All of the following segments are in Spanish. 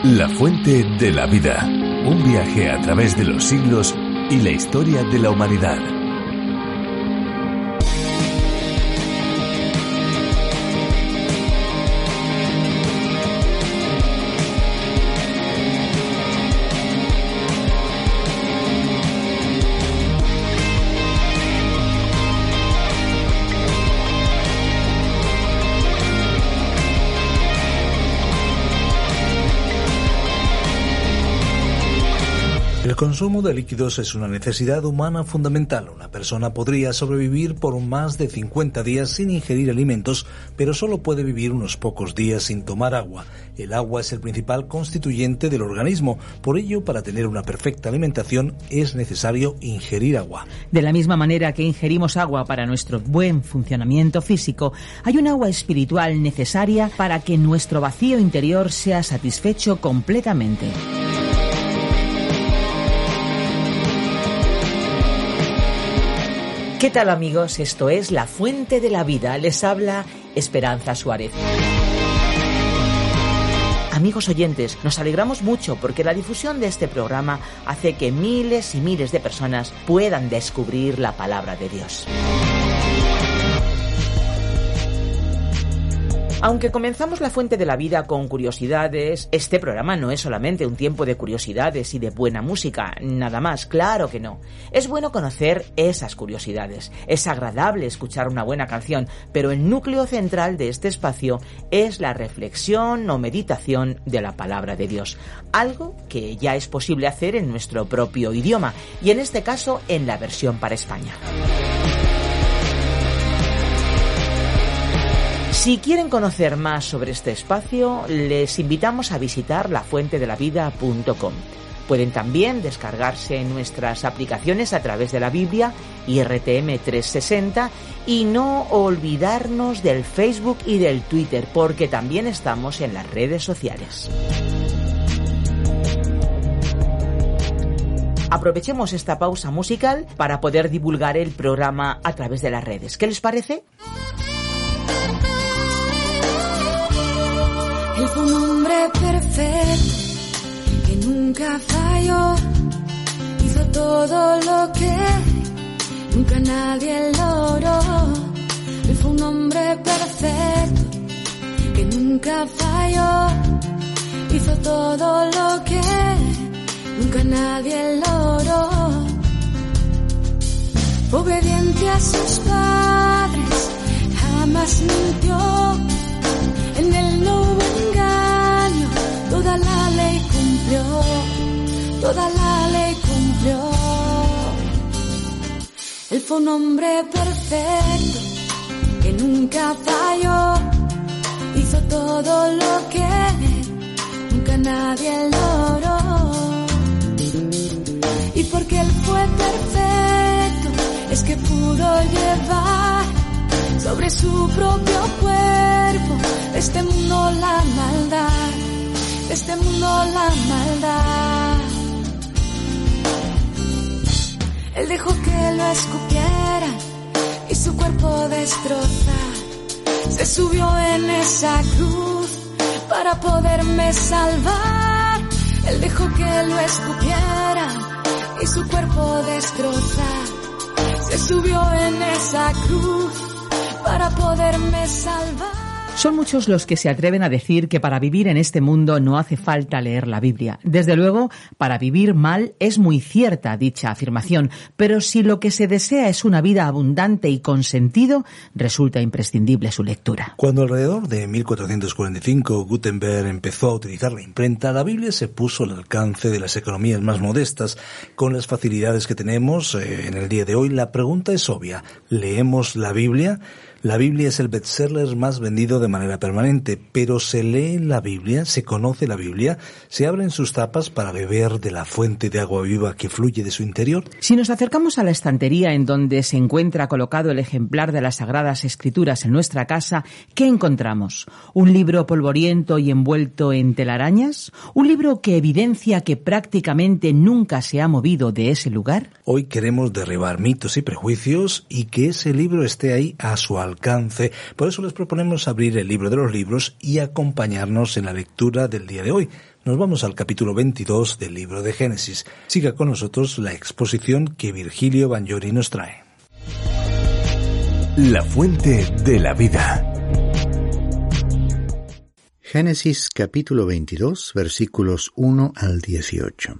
La fuente de la vida. Un viaje a través de los siglos y la historia de la humanidad. El consumo de líquidos es una necesidad humana fundamental. Una persona podría sobrevivir por más de 50 días sin ingerir alimentos, pero solo puede vivir unos pocos días sin tomar agua. El agua es el principal constituyente del organismo. Por ello, para tener una perfecta alimentación, es necesario ingerir agua. De la misma manera que ingerimos agua para nuestro buen funcionamiento físico, hay un agua espiritual necesaria para que nuestro vacío interior sea satisfecho completamente. ¿Qué tal, amigos? Esto es La Fuente de la Vida. Les habla Esperanza Suárez. Amigos oyentes, nos alegramos mucho porque la difusión de este programa hace que miles y miles de personas puedan descubrir la palabra de Dios. Aunque comenzamos La Fuente de la Vida con curiosidades, este programa no es solamente un tiempo de curiosidades y de buena música, nada más, claro que no. Es bueno conocer esas curiosidades, es agradable escuchar una buena canción, pero el núcleo central de este espacio es la reflexión o meditación de la palabra de Dios, algo que ya es posible hacer en nuestro propio idioma, y en este caso en la versión para España. Si quieren conocer más sobre este espacio, les invitamos a visitar lafuentedelavida.com. Pueden también descargarse nuestras aplicaciones a través de la Biblia y RTM 360 y no olvidarnos del Facebook y del Twitter, porque también estamos en las redes sociales. Aprovechemos esta pausa musical para poder divulgar el programa a través de las redes. ¿Qué les parece? Él fue un hombre perfecto que nunca falló, hizo todo lo que nunca nadie logró. Él fue un hombre perfecto que nunca falló, hizo todo lo que nunca nadie logró. Obediente a sus padres, jamás mintió. En él no hubo engaño, toda la ley cumplió, toda la ley cumplió. Él fue un hombre perfecto que nunca falló, hizo todo lo que nunca nadie logró. Y porque él fue perfecto, es que pudo llevar sobre su propio cuerpo de este mundo la maldad, de este mundo la maldad. Él dejó que lo escupieran y su cuerpo destrozar. Se subió en esa cruz para poderme salvar. Él dejó que lo escupieran y su cuerpo destrozar. Se subió en esa cruz para poderme salvar. Son muchos los que se atreven a decir que para vivir en este mundo no hace falta leer la Biblia. Desde luego, para vivir mal es muy cierta dicha afirmación, pero si lo que se desea es una vida abundante y con sentido, resulta imprescindible su lectura. Cuando alrededor de 1445 Gutenberg empezó a utilizar la imprenta, la Biblia se puso al alcance de las economías más modestas. Con las facilidades que tenemos en el día de hoy, la pregunta es obvia. ¿Leemos la Biblia? La Biblia es el bestseller más vendido de manera permanente, pero ¿se lee la Biblia? ¿Se conoce la Biblia? ¿Se abren sus tapas para beber de la fuente de agua viva que fluye de su interior? Si nos acercamos a la estantería en donde se encuentra colocado el ejemplar de las Sagradas Escrituras en nuestra casa, ¿qué encontramos? ¿Un libro polvoriento y envuelto en telarañas? ¿Un libro que evidencia que prácticamente nunca se ha movido de ese lugar? Hoy queremos derribar mitos y prejuicios y que ese libro esté ahí a su alcance. alcance. Por eso les proponemos abrir el libro de los libros y acompañarnos en la lectura del día de hoy. Nos vamos al capítulo 22 del libro de Génesis. Siga con nosotros la exposición que Virgilio Bagnoli nos trae. La fuente de la vida. Génesis capítulo 22, versículos 1 al 18.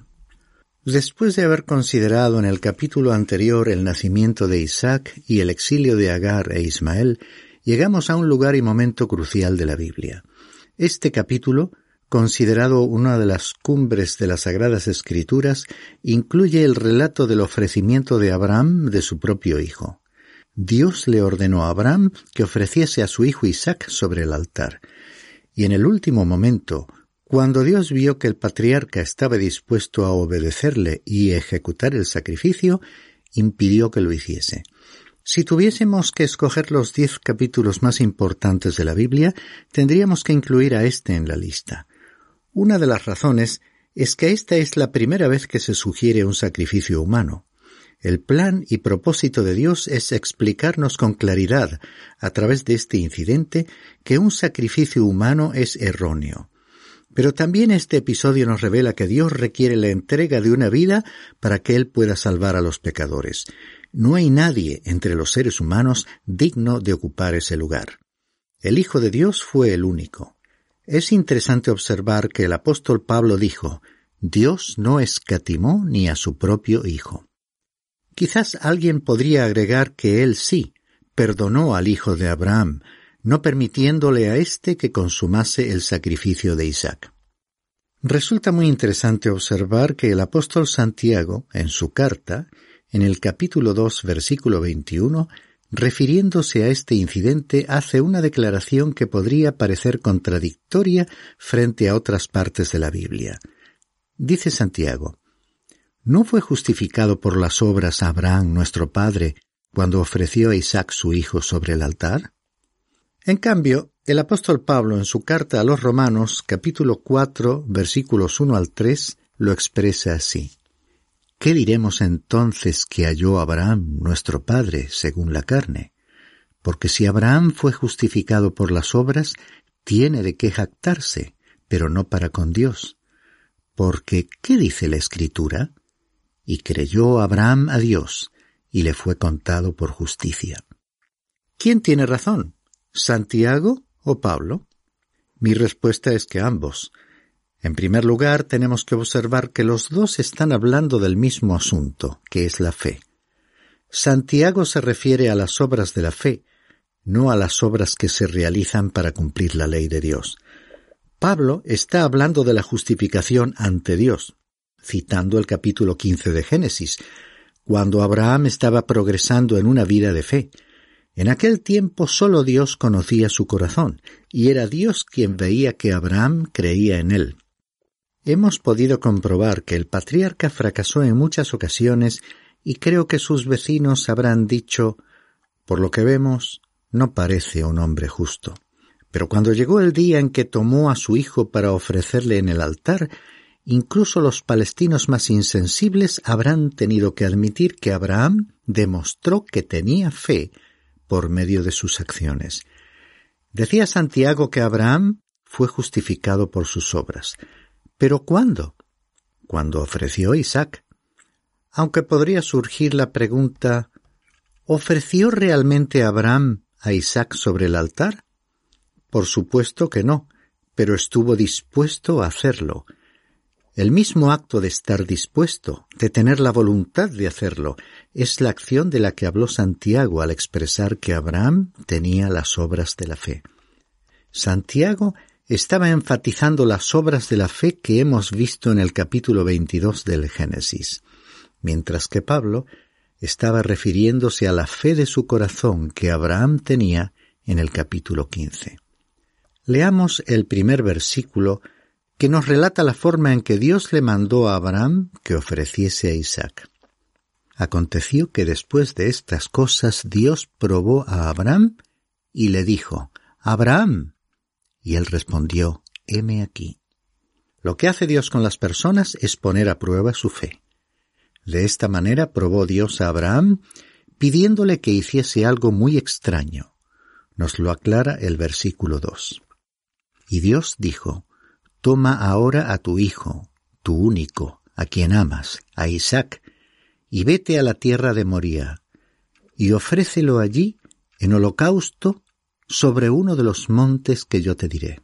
Después de haber considerado en el capítulo anterior el nacimiento de Isaac y el exilio de Agar e Ismael, llegamos a un lugar y momento crucial de la Biblia. Este capítulo, considerado una de las cumbres de las Sagradas Escrituras, incluye el relato del ofrecimiento de Abraham de su propio hijo. Dios le ordenó a Abraham que ofreciese a su hijo Isaac sobre el altar. Y en el último momento, cuando Dios vio que el patriarca estaba dispuesto a obedecerle y ejecutar el sacrificio, impidió que lo hiciese. Si tuviésemos que escoger los 10 capítulos más importantes de la Biblia, tendríamos que incluir a este en la lista. Una de las razones es que esta es la primera vez que se sugiere un sacrificio humano. El plan y propósito de Dios es explicarnos con claridad, a través de este incidente, que un sacrificio humano es erróneo. Pero también este episodio nos revela que Dios requiere la entrega de una vida para que Él pueda salvar a los pecadores. No hay nadie entre los seres humanos digno de ocupar ese lugar. El Hijo de Dios fue el único. Es interesante observar que el apóstol Pablo dijo: Dios no escatimó ni a su propio Hijo. Quizás alguien podría agregar que Él sí perdonó al hijo de Abraham, no permitiéndole a éste que consumase el sacrificio de Isaac. Resulta muy interesante observar que el apóstol Santiago, en su carta, en el capítulo 2, versículo 21, refiriéndose a este incidente, hace una declaración que podría parecer contradictoria frente a otras partes de la Biblia. Dice Santiago: ¿no fue justificado por las obras Abraham nuestro padre cuando ofreció a Isaac su hijo sobre el altar? En cambio, el apóstol Pablo en su carta a los Romanos, capítulo 4, versículos 1 al 3, lo expresa así: ¿qué diremos entonces que halló Abraham nuestro padre según la carne? Porque si Abraham fue justificado por las obras, tiene de qué jactarse, pero no para con Dios. Porque, ¿qué dice la Escritura? Y creyó Abraham a Dios, y le fue contado por justicia. ¿Quién tiene razón? ¿Santiago o Pablo? Mi respuesta es que ambos. En primer lugar, tenemos que observar que los dos están hablando del mismo asunto, que es la fe. Santiago se refiere a las obras de la fe, no a las obras que se realizan para cumplir la ley de Dios. Pablo está hablando de la justificación ante Dios, citando el capítulo 15 de Génesis, cuando Abraham estaba progresando en una vida de fe. En aquel tiempo solo Dios conocía su corazón, y era Dios quien veía que Abraham creía en él. Hemos podido comprobar que el patriarca fracasó en muchas ocasiones, y creo que sus vecinos habrán dicho: por lo que vemos, no parece un hombre justo. Pero cuando llegó el día en que tomó a su hijo para ofrecerle en el altar, incluso los palestinos más insensibles habrán tenido que admitir que Abraham demostró que tenía fe por medio de sus acciones. Decía Santiago que Abraham fue justificado por sus obras. ¿Pero cuándo? Cuando ofreció a Isaac. Aunque podría surgir la pregunta: ¿ofreció realmente Abraham a Isaac sobre el altar? Por supuesto que no, pero estuvo dispuesto a hacerlo. El mismo acto de estar dispuesto, de tener la voluntad de hacerlo, es la acción de la que habló Santiago al expresar que Abraham tenía las obras de la fe. Santiago estaba enfatizando las obras de la fe que hemos visto en el capítulo 22 del Génesis, mientras que Pablo estaba refiriéndose a la fe de su corazón que Abraham tenía en el capítulo 15. Leamos el primer versículo que nos relata la forma en que Dios le mandó a Abraham que ofreciese a Isaac. Aconteció que después de estas cosas Dios probó a Abraham y le dijo: «Abraham». Y él respondió: «Heme aquí». Lo que hace Dios con las personas es poner a prueba su fe. De esta manera probó Dios a Abraham, pidiéndole que hiciese algo muy extraño. Nos lo aclara el versículo 2. Y Dios dijo: Toma ahora a tu hijo, tu único, a quien amas, a Isaac, y vete a la tierra de Moría, y ofrécelo allí en holocausto sobre uno de los montes que yo te diré.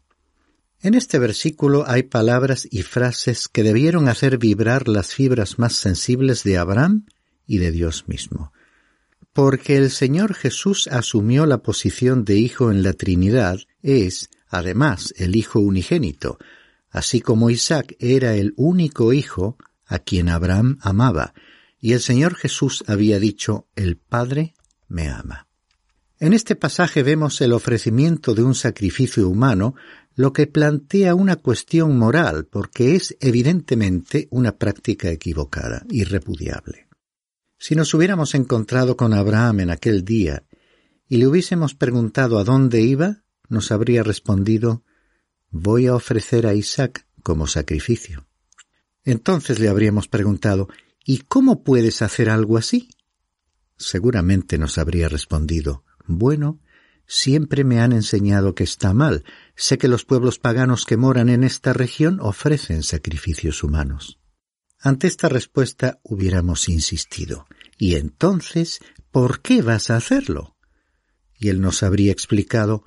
En este versículo hay palabras y frases que debieron hacer vibrar las fibras más sensibles de Abraham y de Dios mismo. Porque el Señor Jesús asumió la posición de Hijo en la Trinidad, es, además, el Hijo unigénito, así como Isaac era el único hijo a quien Abraham amaba, y el Señor Jesús había dicho: el Padre me ama. En este pasaje vemos el ofrecimiento de un sacrificio humano, lo que plantea una cuestión moral, porque es evidentemente una práctica equivocada y repudiable. Si nos hubiéramos encontrado con Abraham en aquel día y le hubiésemos preguntado a dónde iba, nos habría respondido: voy a ofrecer a Isaac como sacrificio. Entonces le habríamos preguntado: ¿y cómo puedes hacer algo así? Seguramente nos habría respondido: bueno, siempre me han enseñado que está mal. Sé que los pueblos paganos que moran en esta región ofrecen sacrificios humanos. Ante esta respuesta hubiéramos insistido: ¿y entonces por qué vas a hacerlo? Y él nos habría explicado: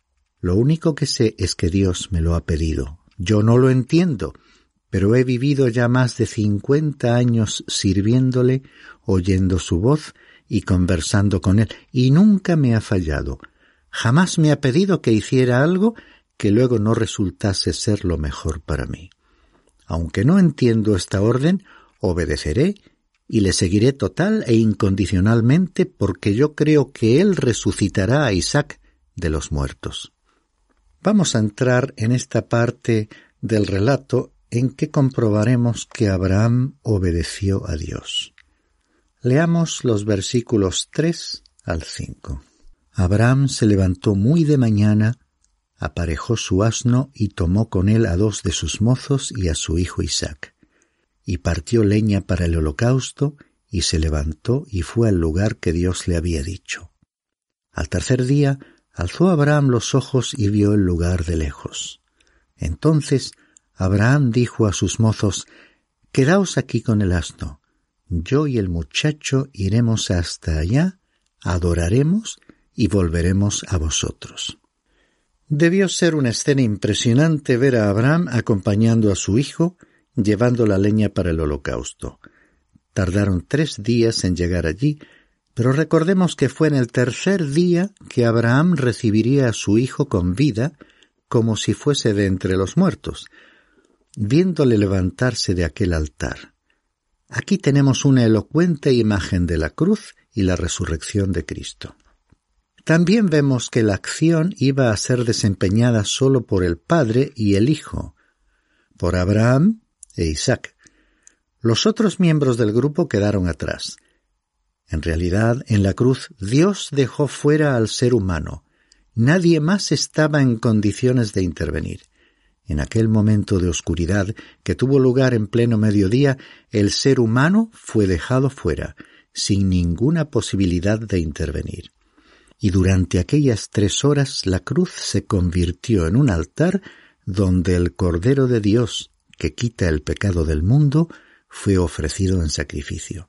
lo único que sé es que Dios me lo ha pedido. Yo no lo entiendo, pero he vivido ya más de 50 años sirviéndole, oyendo su voz y conversando con él, y nunca me ha fallado. Jamás me ha pedido que hiciera algo que luego no resultase ser lo mejor para mí. Aunque no entiendo esta orden, obedeceré y le seguiré total e incondicionalmente, porque yo creo que él resucitará a Isaac de los muertos. Vamos a entrar en esta parte del relato en que comprobaremos que Abraham obedeció a Dios. Leamos los versículos 3 al 5. Abraham se levantó muy de mañana, aparejó su asno y tomó con él a 2 de sus mozos y a su hijo Isaac, y partió leña para el holocausto, y se levantó y fue al lugar que Dios le había dicho. Al tercer día alzó Abraham los ojos y vio el lugar de lejos. Entonces Abraham dijo a sus mozos: «Quedaos aquí con el asno. Yo y el muchacho iremos hasta allá, adoraremos y volveremos a vosotros». Debió ser una escena impresionante ver a Abraham acompañando a su hijo, llevando la leña para el holocausto. Tardaron 3 días en llegar allí, pero recordemos que fue en el tercer día que Abraham recibiría a su hijo con vida, como si fuese de entre los muertos, viéndole levantarse de aquel altar. Aquí tenemos una elocuente imagen de la cruz y la resurrección de Cristo. También vemos que la acción iba a ser desempeñada solo por el Padre y el Hijo, por Abraham e Isaac. Los otros miembros del grupo quedaron atrás. En realidad, en la cruz, Dios dejó fuera al ser humano. Nadie más estaba en condiciones de intervenir. En aquel momento de oscuridad que tuvo lugar en pleno mediodía, el ser humano fue dejado fuera, sin ninguna posibilidad de intervenir. Y durante aquellas 3 horas la cruz se convirtió en un altar donde el Cordero de Dios, que quita el pecado del mundo, fue ofrecido en sacrificio.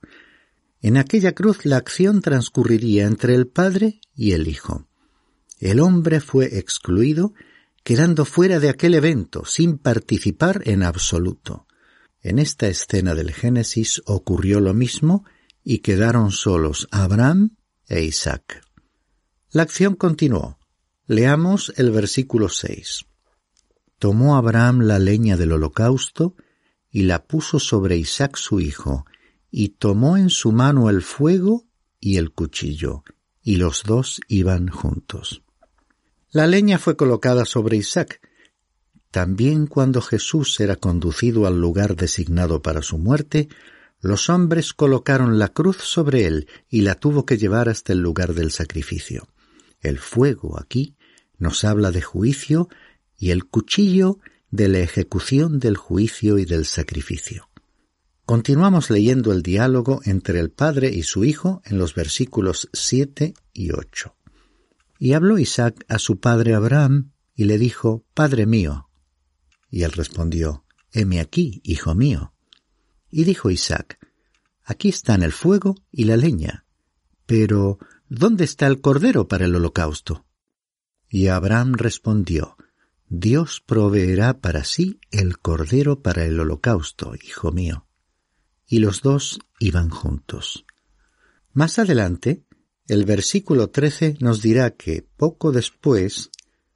En aquella cruz la acción transcurriría entre el Padre y el Hijo. El hombre fue excluido, quedando fuera de aquel evento, sin participar en absoluto. En esta escena del Génesis ocurrió lo mismo y quedaron solos Abraham e Isaac. La acción continuó. Leamos el versículo 6. Tomó Abraham la leña del holocausto y la puso sobre Isaac su hijo, y tomó en su mano el fuego y el cuchillo, y los 2 iban juntos. La leña fue colocada sobre Isaac. También cuando Jesús era conducido al lugar designado para su muerte, los hombres colocaron la cruz sobre él y la tuvo que llevar hasta el lugar del sacrificio. El fuego aquí nos habla de juicio y el cuchillo de la ejecución del juicio y del sacrificio. Continuamos leyendo el diálogo entre el Padre y su Hijo en los versículos 7 y 8. Y habló Isaac a su padre Abraham, y le dijo, Padre mío. Y él respondió, Heme aquí, hijo mío. Y dijo Isaac, Aquí están el fuego y la leña, pero ¿dónde está el cordero para el holocausto? Y Abraham respondió, Dios proveerá para sí el cordero para el holocausto, hijo mío. Y los dos iban juntos. Más adelante, el versículo 13 nos dirá que, poco después,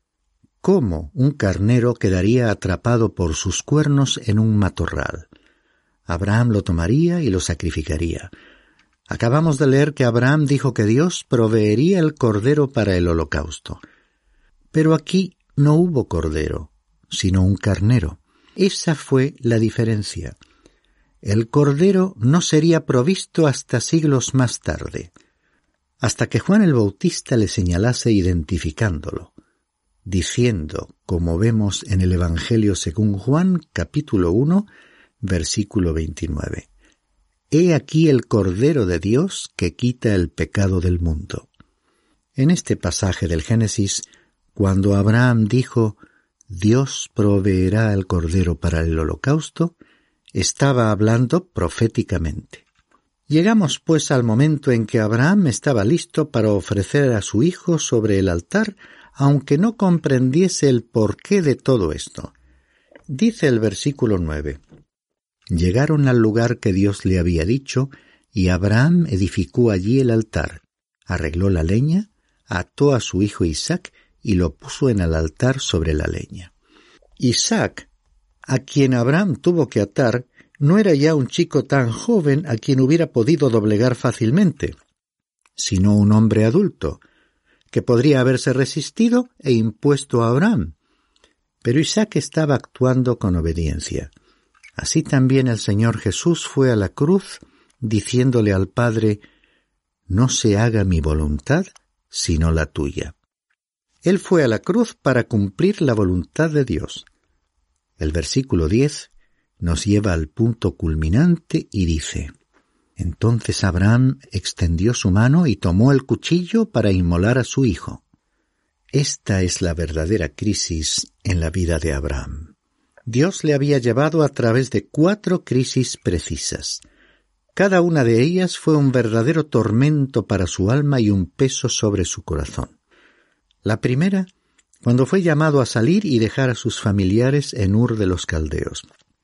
cómo un carnero quedaría atrapado por sus cuernos en un matorral. Abraham lo tomaría y lo sacrificaría. Acabamos de leer que Abraham dijo que Dios proveería el cordero para el holocausto. Pero aquí no hubo cordero, sino un carnero. Esa fue la diferencia. El cordero no sería provisto hasta siglos más tarde, hasta que Juan el Bautista le señalase identificándolo, diciendo, como vemos en el Evangelio según Juan, capítulo 1, versículo 29, He aquí el Cordero de Dios que quita el pecado del mundo. En este pasaje del Génesis, cuando Abraham dijo, Dios proveerá el Cordero para el holocausto, estaba hablando proféticamente. Llegamos pues al momento en que Abraham estaba listo para ofrecer a su hijo sobre el altar, aunque no comprendiese el porqué de todo esto. Dice el versículo 9, Llegaron al lugar que Dios le había dicho, y Abraham edificó allí el altar, arregló la leña, ató a su hijo Isaac y lo puso en el altar sobre la leña. Isaac, a quien Abraham tuvo que atar, no era ya un chico tan joven a quien hubiera podido doblegar fácilmente, sino un hombre adulto, que podría haberse resistido e impuesto a Abraham. Pero Isaac estaba actuando con obediencia. Así también el Señor Jesús fue a la cruz, diciéndole al Padre, «No se haga mi voluntad, sino la tuya». Él fue a la cruz para cumplir la voluntad de Dios. El versículo 10 nos lleva al punto culminante y dice, «Entonces Abraham extendió su mano y tomó el cuchillo para inmolar a su hijo». Esta es la verdadera crisis en la vida de Abraham. Dios le había llevado a través de 4 crisis precisas. Cada una de ellas fue un verdadero tormento para su alma y un peso sobre su corazón. La primera, cuando fue llamado a salir y dejar a sus familiares en Ur de los Caldeos.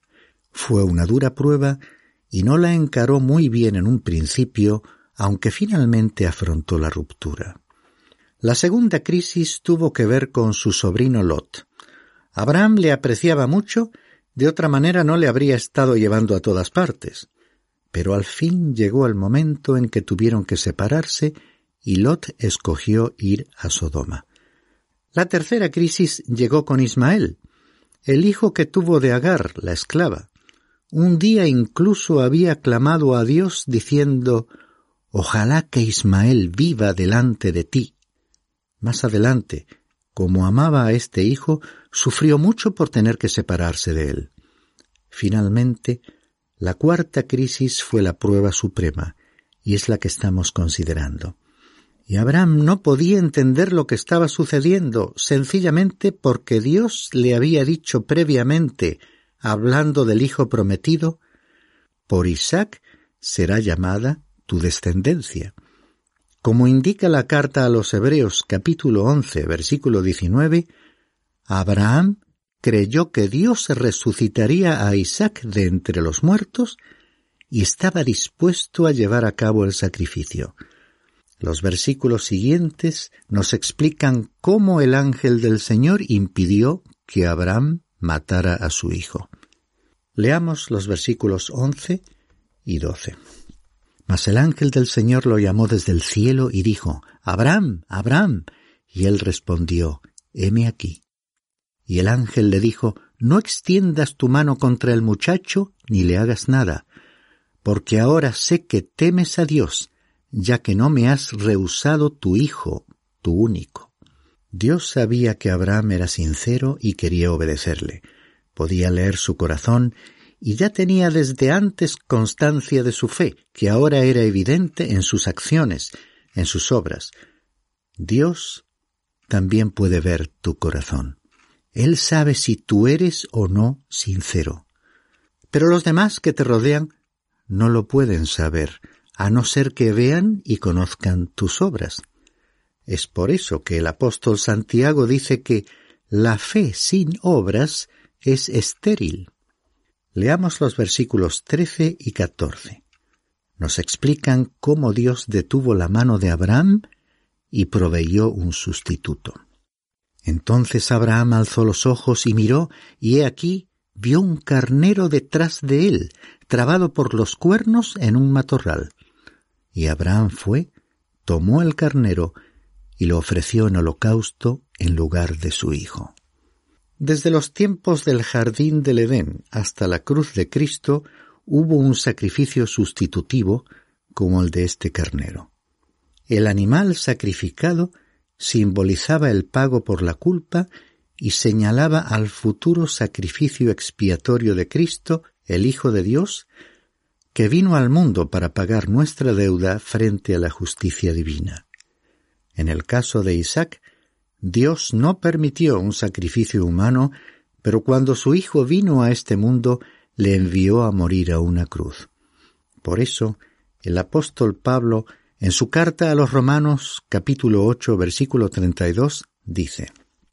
Fue una dura prueba y no la encaró muy bien en un principio, aunque finalmente afrontó la ruptura. La segunda crisis tuvo que ver con su sobrino Lot. Abraham le apreciaba mucho, de otra manera no le habría estado llevando a todas partes. Pero al fin llegó el momento en que tuvieron que separarse y Lot escogió ir a Sodoma. La tercera crisis llegó con Ismael, el hijo que tuvo de Agar, la esclava. Un día incluso había clamado a Dios diciendo, «Ojalá que Ismael viva delante de ti». Más adelante, como amaba a este hijo, sufrió mucho por tener que separarse de él. Finalmente, la cuarta crisis fue la prueba suprema, y es la que estamos considerando. Y Abraham no podía entender lo que estaba sucediendo, sencillamente porque Dios le había dicho previamente, hablando del hijo prometido, «Por Isaac será llamada tu descendencia». Como indica la carta a los Hebreos capítulo 11, versículo 19, Abraham creyó que Dios resucitaría a Isaac de entre los muertos y estaba dispuesto a llevar a cabo el sacrificio. Los versículos siguientes nos explican cómo el ángel del Señor impidió que Abraham matara a su hijo. Leamos los versículos 11 y 12. Mas el ángel del Señor lo llamó desde el cielo y dijo, «Abraham, Abraham». Y él respondió, «Heme aquí». Y el ángel le dijo, «No extiendas tu mano contra el muchacho, ni le hagas nada, porque ahora sé que temes a Dios, ya que no me has rehusado tu hijo, tu único». Dios sabía que Abraham era sincero y quería obedecerle. Podía leer su corazón y ya tenía desde antes constancia de su fe, que ahora era evidente en sus acciones, en sus obras. Dios también puede ver tu corazón. Él sabe si tú eres o no sincero. Pero los demás que te rodean no lo pueden saber, a no ser que vean y conozcan tus obras. Es por eso que el apóstol Santiago dice que la fe sin obras es estéril. Leamos los versículos 13 y 14. Nos explican cómo Dios detuvo la mano de Abraham y proveyó un sustituto. Entonces Abraham alzó los ojos y miró, y he aquí, vio un carnero detrás de él, trabado por los cuernos en un matorral. Y Abraham fue, tomó el carnero y lo ofreció en holocausto en lugar de su hijo. Desde los tiempos del jardín del Edén hasta la cruz de Cristo hubo un sacrificio sustitutivo como el de este carnero. El animal sacrificado simbolizaba el pago por la culpa y señalaba al futuro sacrificio expiatorio de Cristo, el Hijo de Dios, que vino al mundo para pagar nuestra deuda frente a la justicia divina. En el caso de Isaac, Dios no permitió un sacrificio humano, pero cuando su hijo vino a este mundo, le envió a morir a una cruz. Por eso, el apóstol Pablo, en su carta a los Romanos, capítulo 8, versículo 32, dice: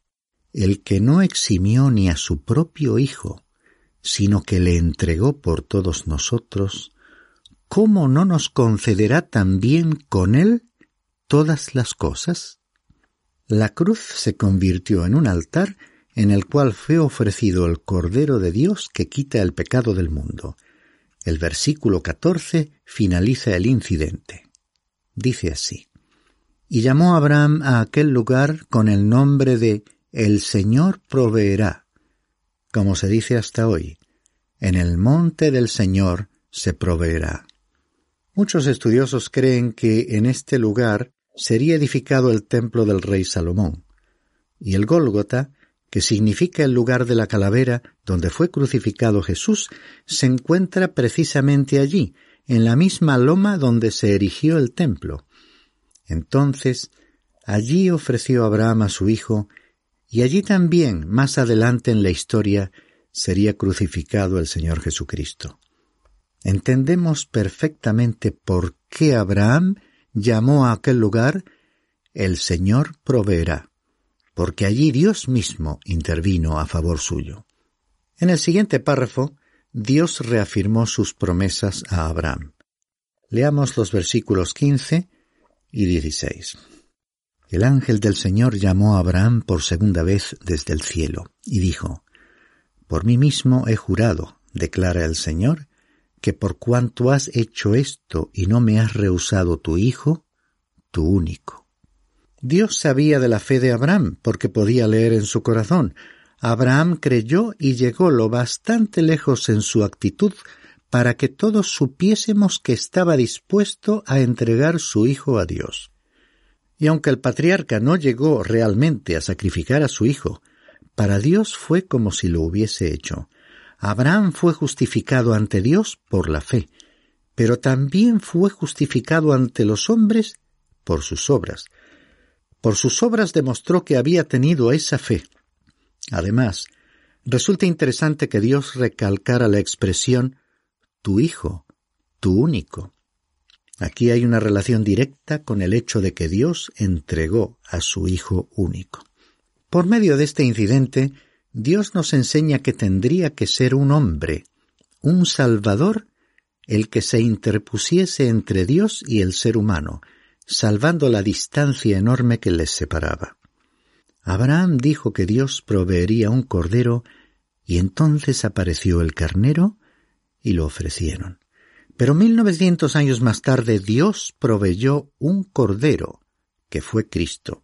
«El que no eximió ni a su propio hijo, sino que le entregó por todos nosotros, ¿cómo no nos concederá también con él todas las cosas?». La cruz se convirtió en un altar en el cual fue ofrecido el Cordero de Dios que quita el pecado del mundo. El versículo 14 finaliza el incidente. Dice así: «Y llamó Abraham a aquel lugar con el nombre de El Señor proveerá», como se dice hasta hoy, «en el monte del Señor se proveerá». Muchos estudiosos creen que en este lugar sería edificado el templo del rey Salomón, y el Gólgota, que significa el lugar de la calavera donde fue crucificado Jesús, se encuentra precisamente allí, en la misma loma donde se erigió el templo. Entonces, allí ofreció Abraham a su hijo, y allí también, más adelante en la historia, sería crucificado el Señor Jesucristo. Entendemos perfectamente por qué Abraham llamó a aquel lugar El Señor proveerá, porque allí Dios mismo intervino a favor suyo. En el siguiente párrafo, Dios reafirmó sus promesas a Abraham. Leamos los versículos 15 y 16. El ángel del Señor llamó a Abraham por segunda vez desde el cielo, y dijo: «Por mí mismo he jurado, declara el Señor, que por cuanto has hecho esto y no me has rehusado tu hijo, tu único». Dios sabía de la fe de Abraham, porque podía leer en su corazón. Abraham creyó y llegó lo bastante lejos en su actitud para que todos supiésemos que estaba dispuesto a entregar su hijo a Dios. Y aunque el patriarca no llegó realmente a sacrificar a su hijo, para Dios fue como si lo hubiese hecho. Abraham fue justificado ante Dios por la fe, pero también fue justificado ante los hombres por sus obras. Por sus obras demostró que había tenido esa fe. Además, resulta interesante que Dios recalcara la expresión «tu hijo, tu único». Aquí hay una relación directa con el hecho de que Dios entregó a su hijo único. Por medio de este incidente, Dios nos enseña que tendría que ser un hombre, un Salvador, el que se interpusiese entre Dios y el ser humano, salvando la distancia enorme que les separaba. Abraham dijo que Dios proveería un cordero, y entonces apareció el carnero y lo ofrecieron. Pero 1900 años más tarde Dios proveyó un cordero, que fue Cristo.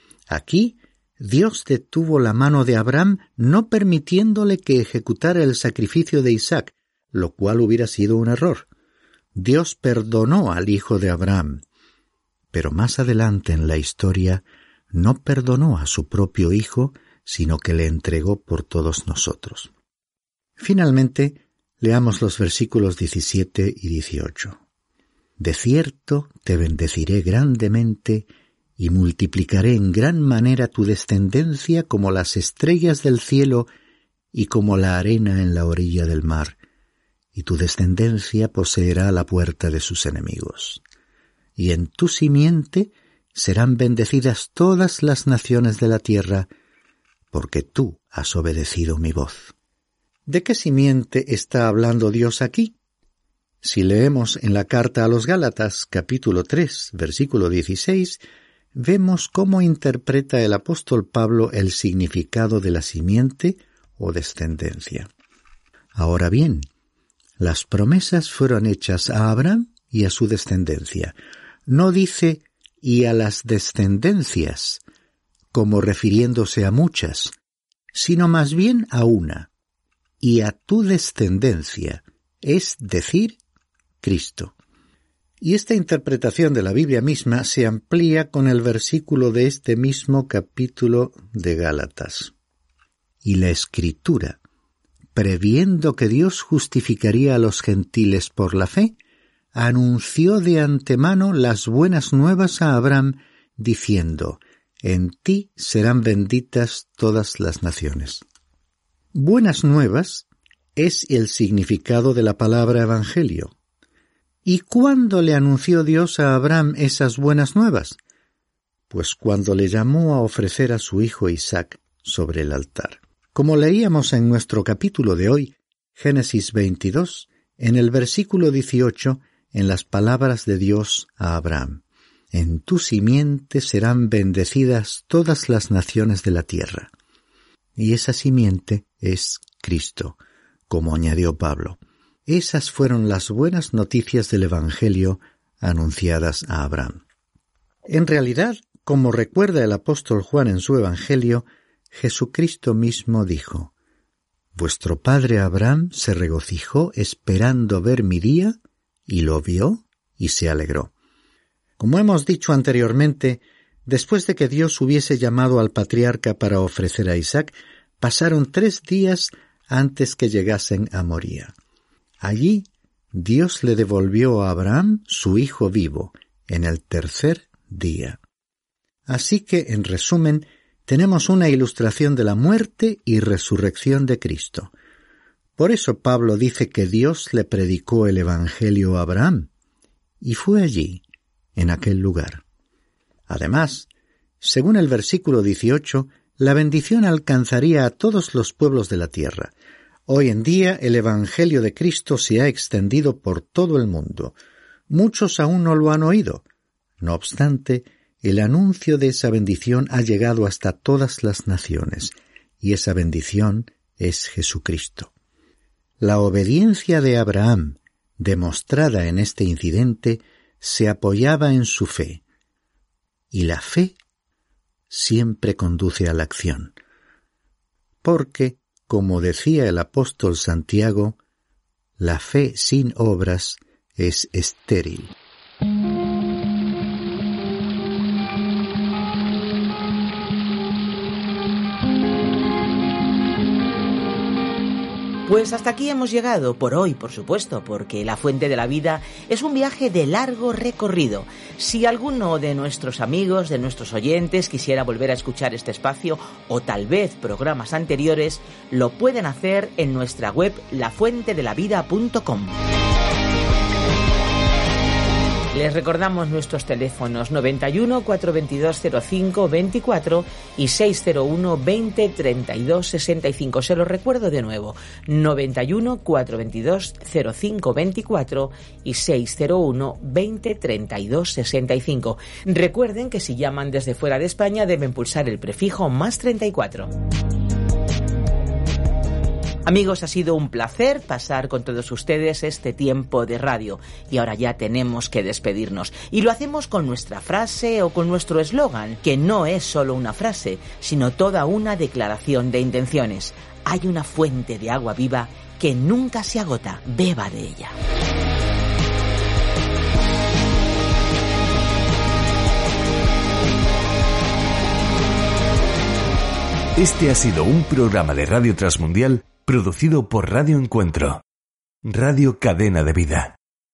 Aquí Dios detuvo la mano de Abraham, no permitiéndole que ejecutara el sacrificio de Isaac, lo cual hubiera sido un error. Dios perdonó al hijo de Abraham, pero más adelante en la historia no perdonó a su propio hijo, sino que le entregó por todos nosotros. Finalmente, leamos los versículos 17 y 18. «De cierto te bendeciré grandemente, y multiplicaré en gran manera tu descendencia como las estrellas del cielo y como la arena en la orilla del mar, y tu descendencia poseerá la puerta de sus enemigos. Y en tu simiente serán bendecidas todas las naciones de la tierra, porque tú has obedecido mi voz. ¿De qué simiente está hablando Dios aquí? Si leemos en la carta a los Gálatas, capítulo 3, versículo 16, vemos cómo interpreta el apóstol Pablo el significado de la simiente o descendencia. Ahora bien, las promesas fueron hechas a Abraham y a su descendencia. No dice «y a las descendencias», como refiriéndose a muchas, sino más bien a una, «y a tu descendencia», es decir, Cristo. Y esta interpretación de la Biblia misma se amplía con el versículo de este mismo capítulo de Gálatas. Y la Escritura, previendo que Dios justificaría a los gentiles por la fe, anunció de antemano las buenas nuevas a Abraham, diciendo, «En ti serán benditas todas las naciones». Buenas nuevas es el significado de la palabra evangelio. ¿Y cuándo le anunció Dios a Abraham esas buenas nuevas? Pues cuando le llamó a ofrecer a su hijo Isaac sobre el altar. Como leíamos en nuestro capítulo de hoy, Génesis 22, en el versículo 18, en las palabras de Dios a Abraham, «En tu simiente serán bendecidas todas las naciones de la tierra». Y esa simiente es Cristo, como añadió Pablo. Esas fueron las buenas noticias del Evangelio anunciadas a Abraham. En realidad, como recuerda el apóstol Juan en su Evangelio, Jesucristo mismo dijo, «Vuestro padre Abraham se regocijó esperando ver mi día, y lo vio y se alegró». Como hemos dicho anteriormente, después de que Dios hubiese llamado al patriarca para ofrecer a Isaac, pasaron 3 días antes que llegasen a Moría. Allí, Dios le devolvió a Abraham su hijo vivo, en el 3er día. Así que, en resumen, tenemos una ilustración de la muerte y resurrección de Cristo. Por eso Pablo dice que Dios le predicó el Evangelio a Abraham, y fue allí, en aquel lugar. Además, según el versículo 18, la bendición alcanzaría a todos los pueblos de la tierra. Hoy en día el Evangelio de Cristo se ha extendido por todo el mundo. Muchos aún no lo han oído. No obstante, el anuncio de esa bendición ha llegado hasta todas las naciones, y esa bendición es Jesucristo. La obediencia de Abraham, demostrada en este incidente, se apoyaba en su fe, y la fe siempre conduce a la acción. Porque, como decía el apóstol Santiago, la fe sin obras es estéril. Pues hasta aquí hemos llegado, por hoy, por supuesto, porque La Fuente de la Vida es un viaje de largo recorrido. Si alguno de nuestros amigos, de nuestros oyentes, quisiera volver a escuchar este espacio o tal vez programas anteriores, lo pueden hacer en nuestra web lafuentedelavida.com. Les recordamos nuestros teléfonos 91 422 05 24 y 601 20 32 65. Se los recuerdo de nuevo, 91 422 05 24 y 601 20 32 65. Recuerden que si llaman desde fuera de España deben pulsar el prefijo más 34. Amigos, ha sido un placer pasar con todos ustedes este tiempo de radio y ahora ya tenemos que despedirnos. Y lo hacemos con nuestra frase o con nuestro eslogan, que no es solo una frase, sino toda una declaración de intenciones. Hay una fuente de agua viva que nunca se agota, beba de ella. Este ha sido un programa de Radio Transmundial producido por Radio Encuentro, Radio Cadena de Vida.